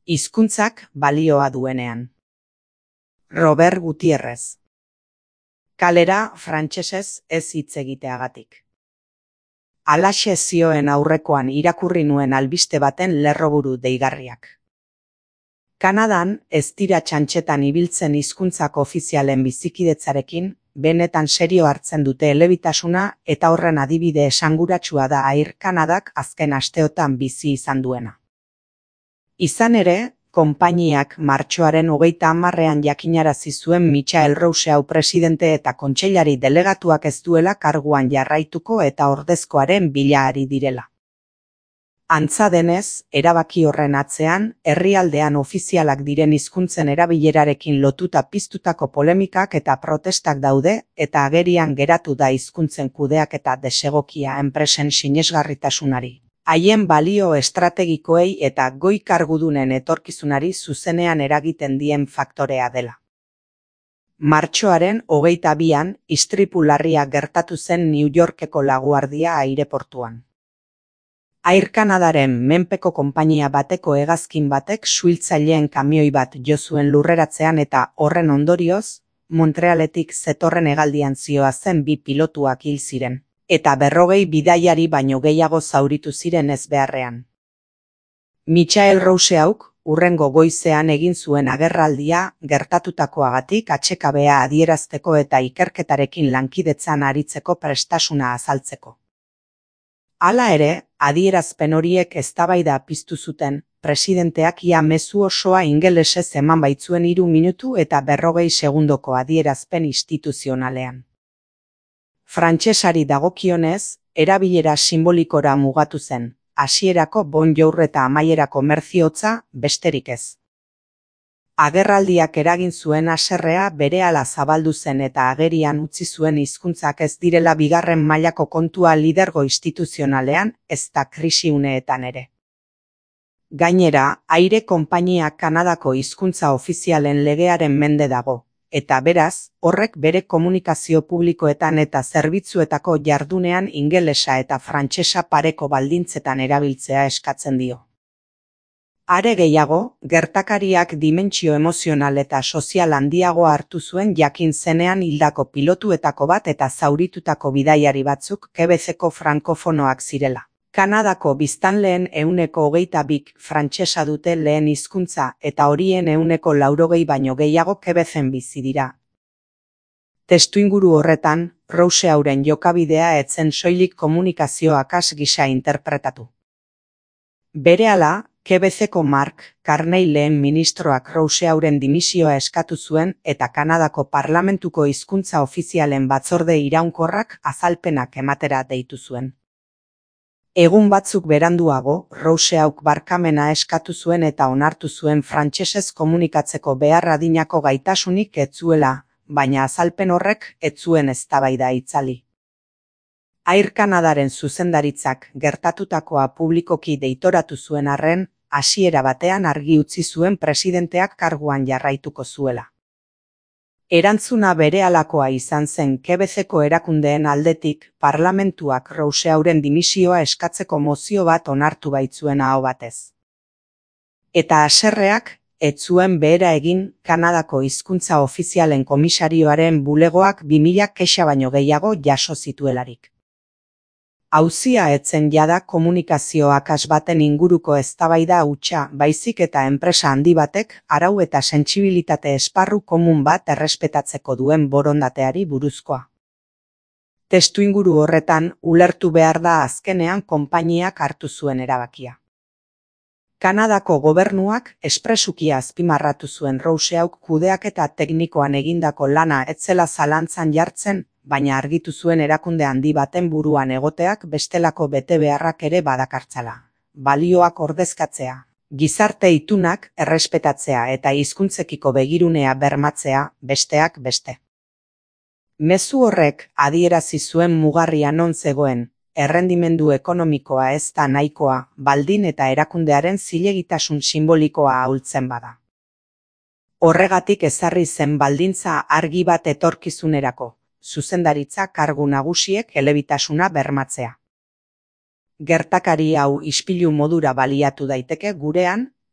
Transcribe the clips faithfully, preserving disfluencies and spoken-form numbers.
Hizkuntzak balioa duenean. Robert Gutierrez. Kalera frantsesez ez hitz egiteagatik. Halaxe zioen aurrekoan irakurri nuen albiste baten lerroburu deigarriak. Kanadan ez dira txantxetan ibiltzen hizkuntzak ofizialen bizikidetzarekin, benetan serio hartzen dute elebitasuna eta horren adibide esanguratsua da Air Kanadak azken asteotan bizi izan duena. Izan ere, konpainiak martxoaren hogeita hamarrean jakinarazi zuen Michael Rousseau presidente eta kontseilari delegatuak ez duela karguan jarraituko eta ordezkoaren bila ari direla. Antza denez, erabaki horren atzean, herrialdean ofizialak diren hizkuntzen erabilerarekin lotuta piztutako polemikak eta protestak daude eta agerian geratu da hizkuntzen kudeaketa desegokia enpresen sinesgarritasunari, haien balio estrategikoei eta goi kargudunen etorkizunari zuzenean eragiten dien faktorea dela. Martxoaren hogeita bian istripu larria gertatu zen New Yorkeko LaGuardia aireportuan. Air Kanadaren menpeko konpainia bateko hegazkin batek suhiltzaileen kamioi bat jo zuen lurreratzean eta horren ondorioz, Montrealetik zetorren hegaldian zihoazen bi pilotuak hil ziren, eta berrogei bidaiari baino gehiago zauritu ziren ezbeharrean. Michael Rousseauk hurrengo goizean egin zuen agerraldia gertatutakoagatik atsekabea adierazteko eta ikerketarekin lankidetzan aritzeko prestasuna azaltzeko. Hala ere, adierazpen horiek eztabaida piztu zuten, presidenteak ia mezu osoa ingelesez eman baitzuen hiru minutu eta berrogei segundoko adierazpen instituzionalean. Frantsesari dagokionez, erabilera simbolikora mugatu zen, hasierako bonjour eta amaierako merziotza besterik ez. Agerraldiak eragin zuen haserrea berehala zabaldu zen eta agerian utzi zuen hizkuntzak ez direla bigarren mailako kontua lidergo instituzionalean, ezta krisi uneetan ere. Gainera, aire konpainiak Kanadako hizkuntza ofizialen legearen mende dago, eta beraz, horrek bere komunikazio publikoetan eta zerbitzuetako jardunean ingelesa eta frantsesa pareko baldintzetan erabiltzea eskatzen dio. Are gehiago, gertakariak dimentsio emozional eta sozial handiagoa hartu zuen jakin zenean hildako pilotuetako bat eta zauritutako bidaiari batzuk Quebeceko frankofonoak zirela. Kanadako biztanleen ehuneko hogeita bik frantsesa dute lehen hizkuntza eta horien ehuneko laurogei baino gehiago Quebecen bizi dira. Testuinguru horretan, Rousseauren jokabidea ez zen soilik komunikazio akas gisa interpretatu. Berehala, Quebeceko Mark Carney lehen ministroak Rousseauren dimisioa eskatu zuen eta Kanadako parlamentuko hizkuntza ofizialen batzorde iraunkorrak azalpenak ematera deitu zuen. Egun batzuk beranduago, Rousseauk barkamena eskatu zuen eta onartu zuen frantsesez komunikatzeko behar adinako gaitasunik ez zuela, baina azalpen horrek ez zuen eztabaida itzali. Air Kanadaren zuzendaritzak gertatutakoa publikoki deitoratu zuen arren, hasiera batean argi utzi zuen presidenteak karguan jarraituko zuela. Erantzuna berehalakoa izan zen Quebeceko erakundeen aldetik, parlamentuak Rousseauren dimisioa eskatzeko mozio bat onartu baitzuen aho batez. Eta haserreak, ez zuen behera egin Kanadako hizkuntza ofizialen komisarioaren bulegoak bi mila kexa baino gehiago jaso zituelarik. Auzia etzen jada komunikazio akas baten inguruko eztabaida hutsa, baizik eta enpresa handi batek arau eta sentsibilitate esparru komun bat errespetatzeko duen borondateari buruzkoa. Testuinguru horretan, ulertu behar da azkenean konpainiak hartu zuen erabakia. Kanadako gobernuak espresuki azpimarratu zuen Rousseauk kudeaketa teknikoan egindako lana ez zela zalantzan jartzen, baina argitu zuen erakunde handi baten buruan egoteak bestelako betebeharrak ere badakartzala. Balioak ordezkatzea, gizarte itunak errespetatzea eta hizkuntzekiko begirunea bermatzea, besteak beste. Mezu horrek adierazi zuen mugarria non zegoen, errendimendu ekonomikoa ez da nahikoa, baldin eta erakundearen zilegitasun sinbolikoa ahultzen bada. Horregatik ezarri zen baldintza argi bat etorkizunerako, zuzendaritza kargu nagusiek elebitasuna bermatzea. Gertakari hau ispilu modura baliatu daiteke gurean,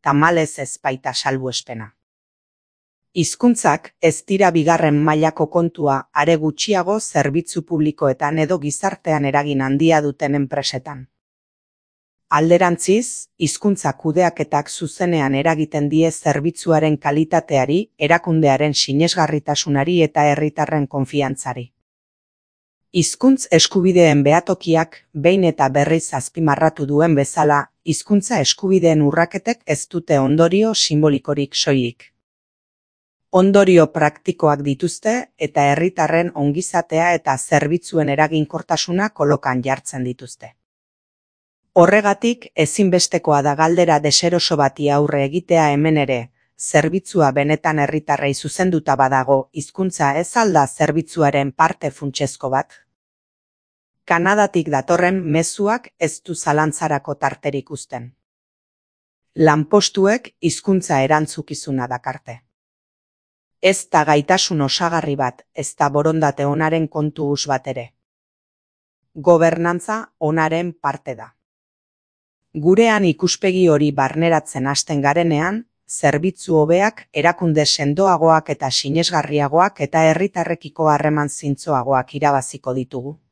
tamalez ez baita salbuespena. Hizkuntzak ez dira bigarren mailako kontua are gutxiago zerbitzu publikoetan edo gizartean eragin handia duten enpresetan. Alderantziz, hizkuntza kudeaketak zuzenean eragiten die zerbitzuaren kalitateari, erakundearen sinesgarritasunari eta herritarren konfiantzari. Hizkuntz eskubideen behatokiak behin eta berriz azpimarratu duen bezala, hizkuntza eskubideen urraketek ez dute ondorio simbolikorik soilik. Ondorio praktikoak dituzte eta herritarren ongizatea eta zerbitzuen eraginkortasuna kolokan jartzen dituzte. Horregatik, ezinbestekoa da galdera deseroso bati aurre egitea hemen ere, zerbitzua benetan herritarrei zuzenduta badago, hizkuntza ez alda zerbitzuaren parte funtsezko bat? Kanadatik datorren mezuak ez du zalantzarako tarterik uzten. Lanpostuek hizkuntza erantzukizuna dakarte. Ez da gaitasun osagarri bat, ez da borondate onaren kontu us bat ere. Gobernantza onaren parte da. Gurean ikuspegi hori barneratzen hasten garenean, zerbitzu hobeak, erakunde sendoagoak eta sinesgarriagoak eta herritarrekiko harreman zintzoagoak irabaziko ditugu.